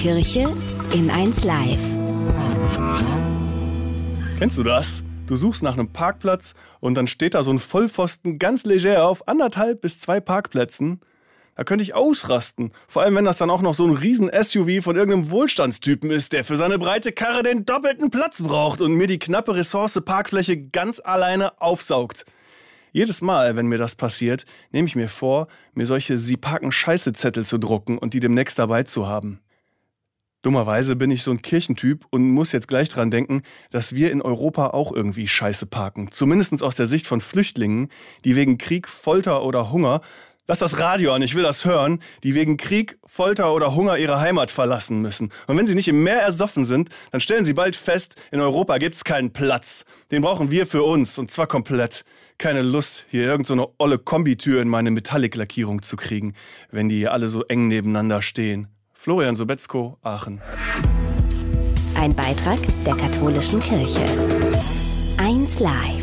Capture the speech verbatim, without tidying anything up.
Kirche in eins Live. Kennst du das? Du suchst nach einem Parkplatz und dann steht da so ein Vollpfosten ganz leger auf anderthalb bis zwei Parkplätzen. Da könnte ich ausrasten. Vor allem, wenn das dann auch noch so ein riesen S U V von irgendeinem Wohlstandstypen ist, der für seine breite Karre den doppelten Platz braucht und mir die knappe Ressource Parkfläche ganz alleine aufsaugt. Jedes Mal, wenn mir das passiert, nehme ich mir vor, mir solche Sie-Parken-Scheiße-Zettel zu drucken und die demnächst dabei zu haben. Dummerweise bin ich so ein Kirchentyp und muss jetzt gleich dran denken, dass wir in Europa auch irgendwie Scheiße parken. Zumindest aus der Sicht von Flüchtlingen, die wegen Krieg, Folter oder Hunger, lass das Radio an, ich will das hören, die wegen Krieg, Folter oder Hunger ihre Heimat verlassen müssen. Und wenn sie nicht im Meer ersoffen sind, dann stellen sie bald fest, in Europa gibt's keinen Platz. Den brauchen wir für uns und zwar komplett. Keine Lust, hier irgend so eine olle Kombitür in meine Metallic-Lackierung zu kriegen, wenn die alle so eng nebeneinander stehen. Florian Sobetzko, Aachen. Ein Beitrag der katholischen Kirche. eins Live.